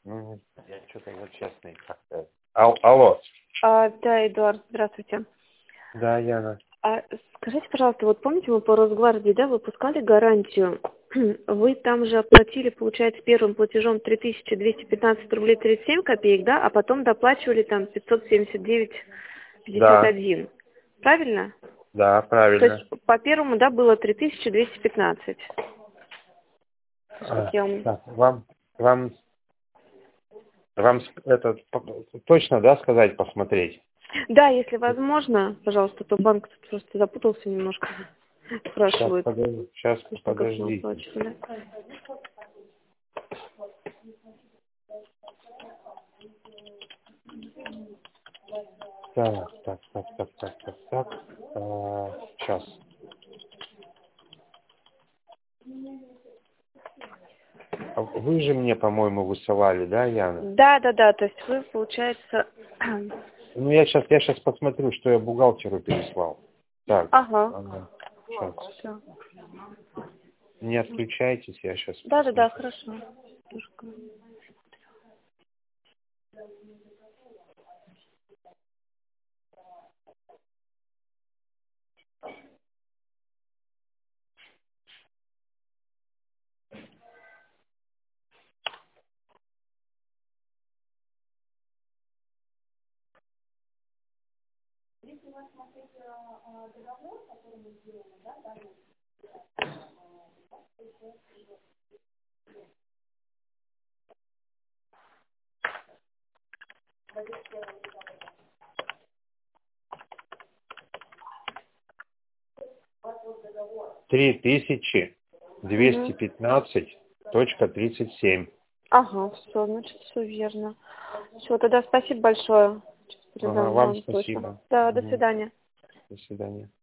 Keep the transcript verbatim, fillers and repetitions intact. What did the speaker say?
Ну, я что-то вот честный как-то. Ал алло. А, да, Эдуард, здравствуйте. Да, Яна. А, скажите, пожалуйста, вот помните, мы по Росгвардии, да, выпускали гарантию? Вы там же оплатили, получается, первым платежом три тысячи двести пятнадцать рублей тридцать семь копеек, да, а потом доплачивали там пятьсот семьдесят девять пятьдесят Да, один. Правильно? да, То есть правильно. по первому, да, было три тысячи двести пятнадцать. А, Я вам- так, вам, вам, вам с- это по- точно, да, сказать, посмотреть? Да, если возможно, пожалуйста, то банк тут просто запутался немножко. Сейчас, Спрашивают, подожди, сейчас, точно как мы подождите. оплачивали. Так, так, так, так, так, так, так. А, сейчас. А Вы же мне, по-моему, высылали, да, Яна? Да, да, да, то есть вы, получается... Ну, я сейчас, я сейчас посмотрю, что я бухгалтеру переслал. Так, Ага, ага, сейчас. все. Не отключайтесь, я сейчас Да, да, да, посмотрю. хорошо. Три тысячи двести Угу. пятнадцать точка тридцать семь. Ага, все, значит, все верно. Все, тогда спасибо большое. Сейчас Ага, передам вам вам точно. спасибо. Да, до Мгм. свидания. До свидания.